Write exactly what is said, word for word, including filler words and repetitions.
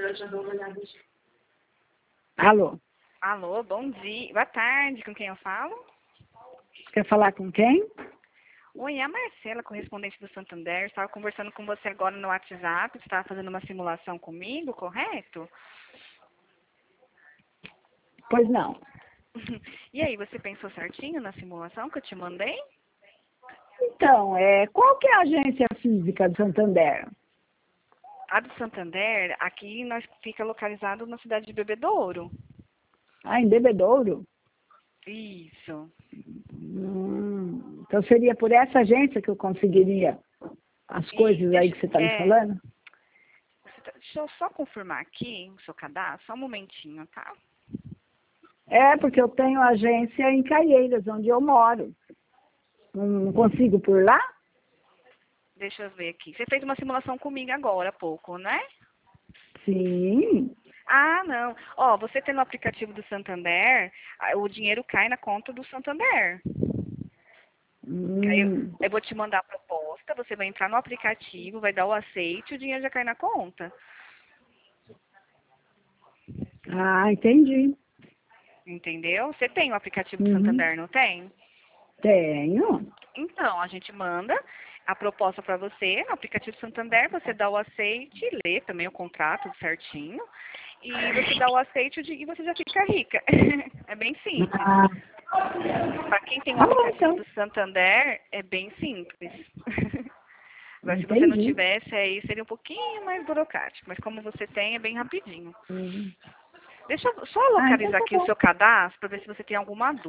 Alô? Alô, bom dia. Boa tarde, com quem eu falo? Quer falar com quem? Oi, é a Marcela, correspondente do Santander. Estava conversando com você agora no WhatsApp. Você estava fazendo uma simulação comigo, correto? Pois não. E aí, você pensou certinho na simulação que eu te mandei? Então, é, qual que é a agência física do Santander? A do Santander, aqui nós fica localizado na cidade de Bebedouro. Ah, em Bebedouro? Isso. Hum, então seria por essa agência que eu conseguiria as coisas E aí deixa, que você está me é, falando? você tá- deixa eu só confirmar aqui o seu cadastro, só um momentinho, tá? É, porque eu tenho agência em Caieiras, onde eu moro. Não consigo por lá? Deixa eu ver aqui. Você fez uma simulação comigo agora há pouco, né? Sim. Ah, não. Ó, você tendo o aplicativo do Santander, ah, o dinheiro cai na conta do Santander. Aí eu, Hum. eu vou te mandar a proposta, você vai entrar no aplicativo, vai dar o aceite e o dinheiro já cai na conta. Ah, entendi. Entendeu? Você tem o aplicativo do Uhum. Santander, não tem? Tenho. Então, a gente manda a proposta para você no aplicativo do Santander, você dá o aceite, lê também o contrato certinho, e você dá o aceite e você já fica rica. É bem simples. Ah, Para quem tem o tá bom, aplicativo então. do Santander, é bem simples. Agora, se você não Entendi. tivesse, aí seria um pouquinho mais burocrático, mas como você tem, é bem rapidinho. Uhum. Deixa eu só Ah, então localizar tá aqui o bom. seu cadastro para ver se você tem alguma dúvida.